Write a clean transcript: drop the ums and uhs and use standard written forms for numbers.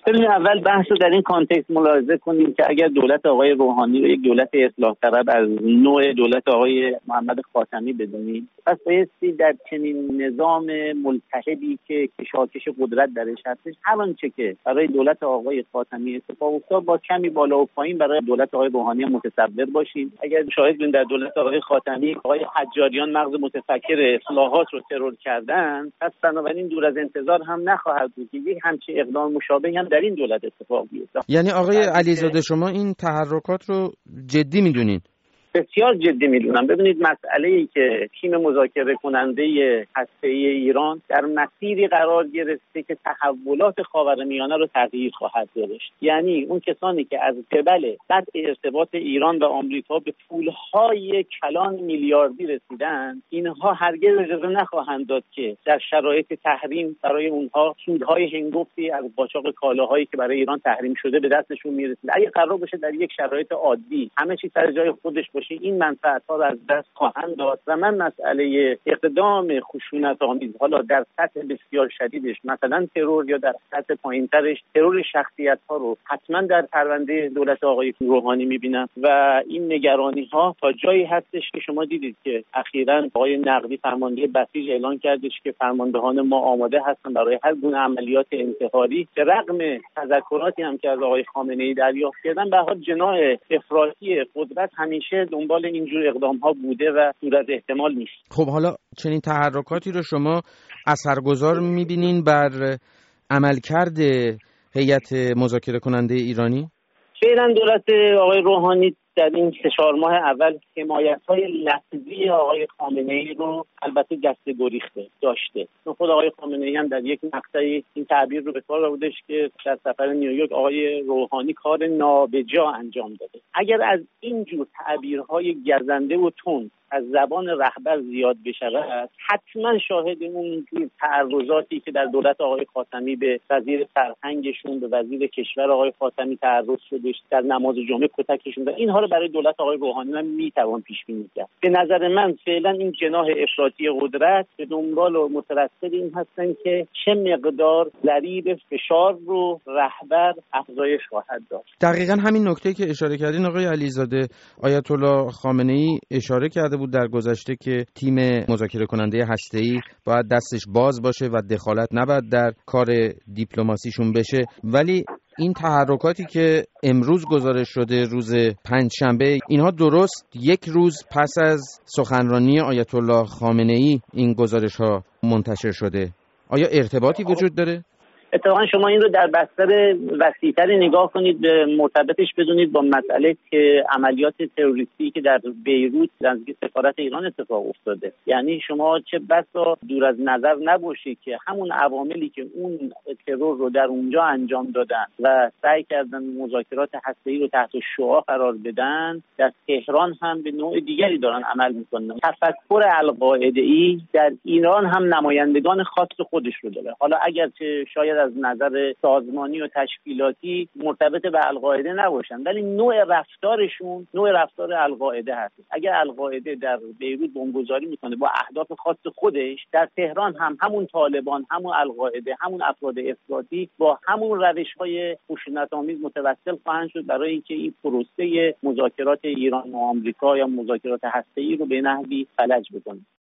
ببینید اول بحث رو در این کانتکست ملاحظه کنیم که اگر دولت آقای روحانی رو یک دولت اصلاح طلب از نوع دولت آقای محمد خاتمی بدونیم، پس بایستی در چنین نظام ملتهبی که کشاکش قدرت درش هستش، هر آنچه که برای دولت آقای خاتمی اتفاق افتاد با کمی بالا و پایین برای دولت آقای روحانی متصور باشیم. اگر شاهد بودیم در دولت آقای خاتمی آقای حجاریان مغز متفکر اصلاحات رو ترور کردن، پس بنابراین دور از انتظار هم نخواهد بود که یک همچین اقدام مشابهی هم در این دولت اتفاق بیفته. یعنی آقای علیزاده شما این تحرکات رو جدی میدونین؟ بسیار جدی میدونم. ببینید مسئله‌ای که تیم مذاکره کننده هسته‌ای ایران در مسیری قرار گرفته که تحولات خاورمیانه رو تغییر خواهد داشت. یعنی اون کسانی که از قبل قطع ارتباط ایران و آمریکا به پول‌های کلان میلیاردی رسیدن، اینها هرگز اجازه نخواهند داد که در شرایط تحریم برای اونها سودهای هنگفتی از قاچاق کالاهایی که برای ایران تحریم شده به دستشون میرسه. اگه قرار باشه در یک شرایط عادی همه چیز سر جای خودش باشه، این منفعت‌ها رو از دست خواهند داد و من مسئله اقدام خشونت‌آمیز حالا در سطح بسیار شدیدش مثلا ترور یا در سطح پایین‌ترش ترور شخصیت‌ها رو حتما در پرونده دولت آقای روحانی می‌بینم و این نگرانی‌ها تا جایی هستش که شما دیدید که اخیراً آقای نقوی فرمانده بسیج اعلان کردش که فرماندهان ما آماده هستن برای هر گونه عملیات انتحاری به رغم تذکراتی هم که از آقای خامنه‌ای دریافت کردن. به هر حال جناح افراطی قدرت همیشه دنبال اینجور اقدام‌ها بوده و دور از احتمال نیست. خب حالا چنین تحرکاتی رو شما اثرگذار می‌بینین بر عملکرد هیئت مذاکره کننده ایرانی؟ فعلا دولت آقای روحانی در این 3-4 ماه اول حمایت‌های لفظی آقای خامنه‌ای رو البته دسته گریخته داشته. خود آقای خامنه‌ای هم در یک مقطعی این تعبیر رو به کار بردش که در سفر نیویورک آقای روحانی کار نابجا انجام داده. اگر از این جور تعبیرهای گزنده و تند از زبان رهبر زیاد بشود، حتما شاهد اون جور تعرضاتی که در دولت آقای خاتمی به وزیر فرهنگشون، به وزیر کشور آقای خاتمی تعرض شدش، در نماز جمعه کتکشون، و اینها رو برای دولت آقای روحانی هم میتوان پیش بینی کرد. به نظر من فعلا این جناح افراطی قدرت به دنبال و مترصد این هستن که چه مقدار ضریب فشار رو رهبر افزایش خواهد داشت. دقیقاً همین نکته که اشاره کردین آقای علیزاده، آیت الله خامنه‌ای اشاره کرده بود در گذشته که تیم مذاکره کننده هسته‌ای باید دستش باز باشه و دخالت نباید در کار دیپلماسیشون بشه، ولی این تحرکاتی که امروز گزارش شده روز پنجشنبه، اینها درست یک روز پس از سخنرانی آیت الله خامنه‌ای این گزارش ها منتشر شده. آیا ارتباطی وجود داره؟ اتفاقا شما این رو در بستر وسیع‌تری نگاه کنید، به مرتبطش بدونید با مسئله که عملیات تروریستی که در بیروت نزدیک سفارت ایران اتفاق افتاده. یعنی شما چه بسا دور از نظر نباشید که همون عواملی که اون ترور رو در اونجا انجام دادن و سعی کردن مذاکرات هسته‌ای رو تحت شعاع قرار بدن، در تهران هم به نوع دیگری دارن عمل میکنن. تفکر القاعده‌ای در ایران هم نمایندگان خاص خودش رو داره. حالا اگرچه شاید از نظر سازمانی و تشکیلاتی مرتبط به القاعده نباشن، ولی نوع رفتارشون نوع رفتار القاعده هست. اگر القاعده در بیروت بمبگذاری میکنه با اهداف خاص خودش، در تهران هم همون طالبان، همون القاعده، همون افراد افراطی با همون روش‌های خشونت‌آمیز متوسل خواهند شد برای اینکه این پروسه مذاکرات ایران و آمریکا یا مذاکرات هسته‌ای رو به نحوی فلج بکنه.